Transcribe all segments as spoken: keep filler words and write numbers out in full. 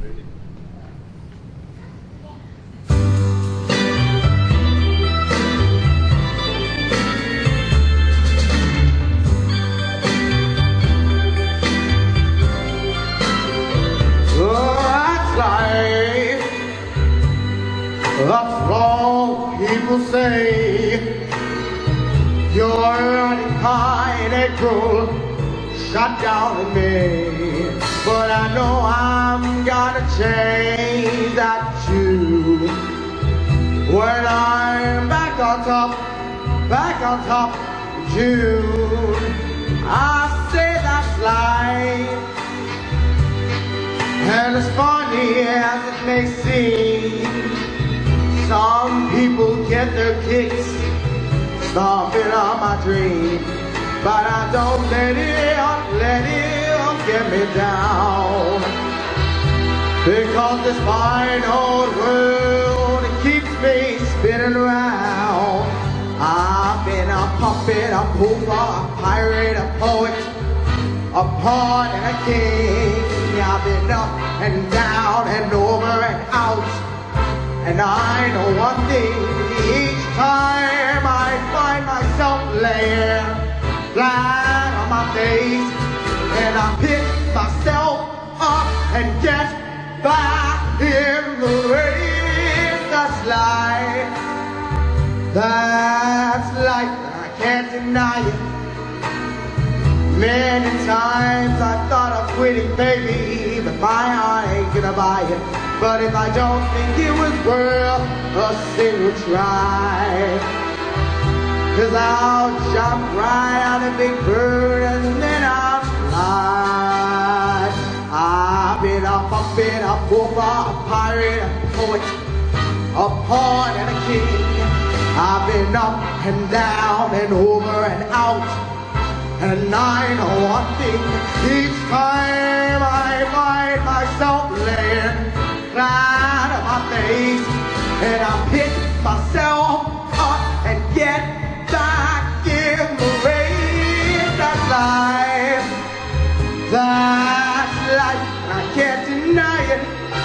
That's all people say. You're running high in April, shut down in May. But I know I'm gonna change that too. When I'm back on top, back on top in June, I say that's life. And as funny as it may seem, some people get their kicks stomping on my dream, but I don't let it, let it get me down. Because this fine old world, it keeps me spinning around. I've been a puppet, a pooper, a pirate, a poet, a pawn and a king. I've been up and down and over and out. And I know one thing, each time I find myself laying flat on my face, and I pick myself up and get back in the race. That's life, that's life, I can't deny it. Many times I thought of quitting, baby, but my heart ain't gonna buy it. But if I don't think it was worth a single try, cause I'll jump right on a big bird and then I'll fly. I've been a puppet, a pooper, a pirate, a poet, a pawn and a king. I've been up and down and over and out. And I know one thing, each time I find myself laying flat on my face, and I pick myself up and get back in the race. That's life, that's life, and I can't deny it.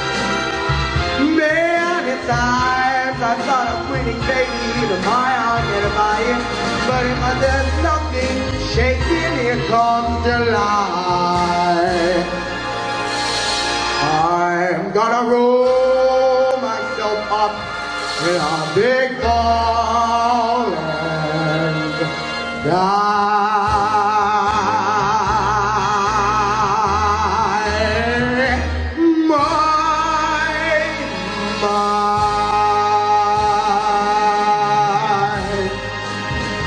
Many times I thought of quitting, baby, but my heart can't buy it. But if I, there's nothing shaking, here comes July. I'm gonna roll myself up in a big ball and die.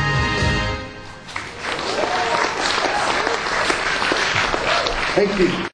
My, my. Thank you.